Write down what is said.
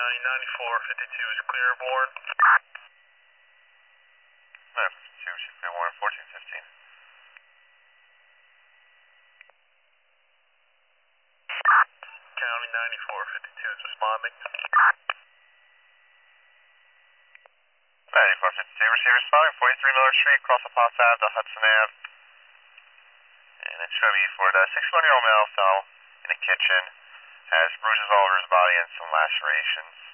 County 9452 is Clearborn. 952 should be Clearborn, 1415. County 9452 is responding. 9452, receive responding, 43 Miller Street, across the Ponce Ave to Hudson Ave. And it should be for the 61-year-old male fell in the kitchen, has bruises all over his body and some lacerations.